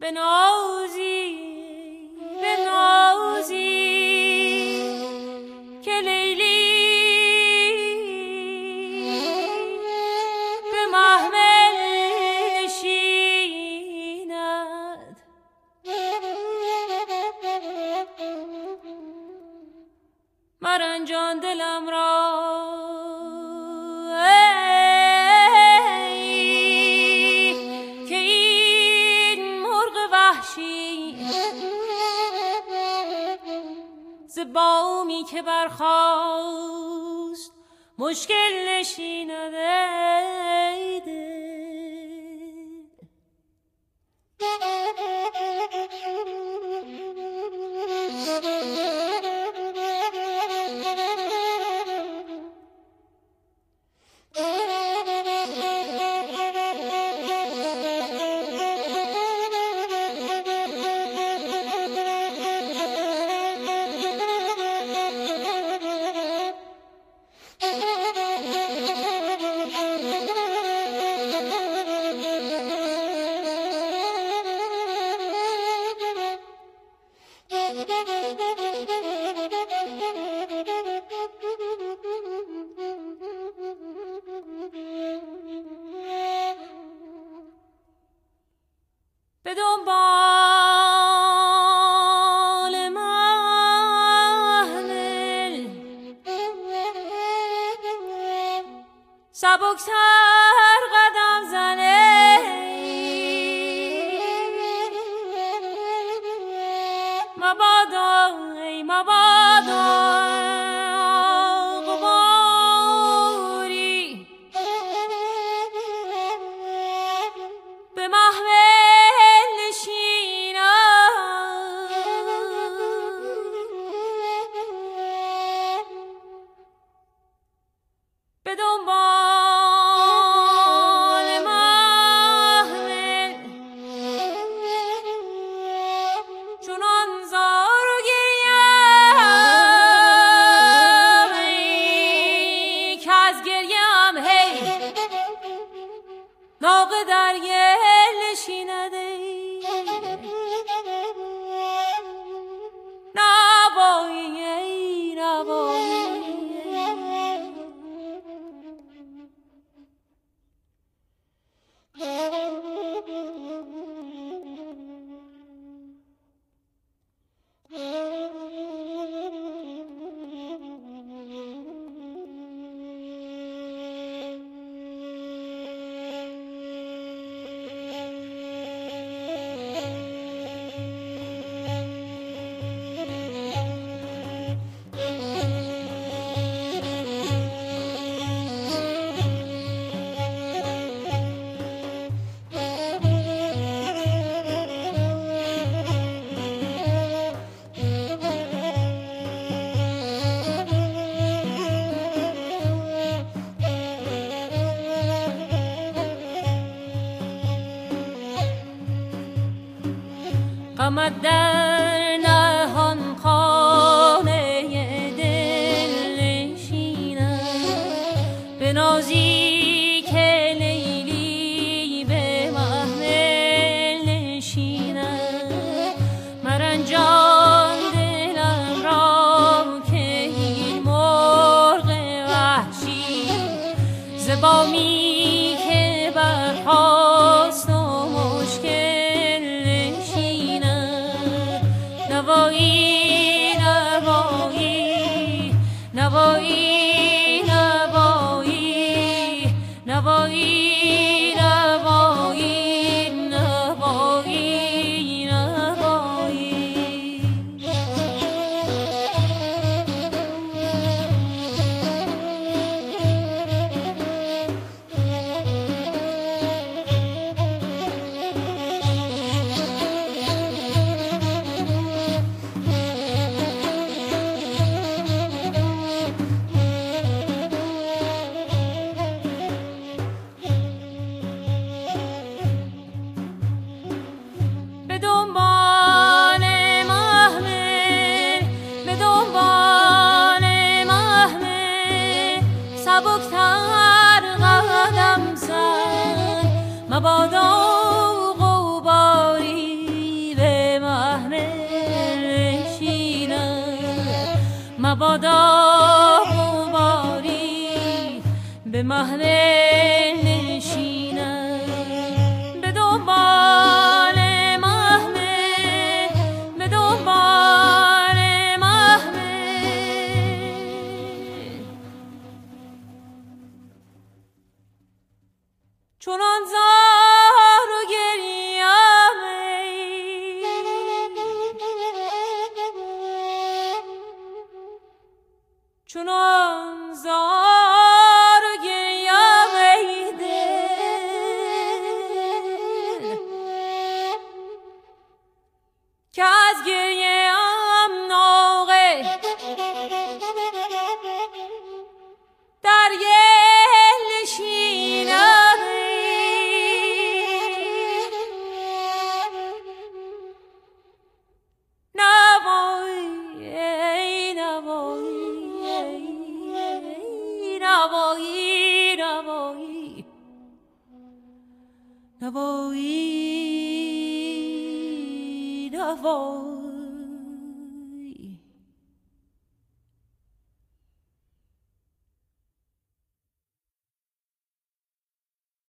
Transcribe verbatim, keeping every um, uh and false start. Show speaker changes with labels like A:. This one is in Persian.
A: بنازی بنازی که لیلی به محمل نشیند. مرنجان دلم را که این مرغ وحشی ز بامی که برخاست مشکل نشیند. ای دل به دنبال محمل سبکتر قدم زنه. مبادا ای مبادا غباری به محمل به دنبال محمل چنان زار و گریم که از گریم هی ناقه در گل نشیند. نبایی نبایی غمت در نهان خانه دل نشیند. بنازی که لیلی به محمل نشیند. مرنجان دلم را که این مرغ وحشی ز بامی که برخاست و مشکل نوایی نوایی نوایی نوایی نوایی نوایی نوایی نوایی مبادا غباری مبادا غباری به محمل نشینم، به دنبال محمل، به دنبال محمل. چونان زار و گریم چونان زار و گریم ای دل که از گریم ناقه در گل نشینم. نوایی نوایی نوایی نوایی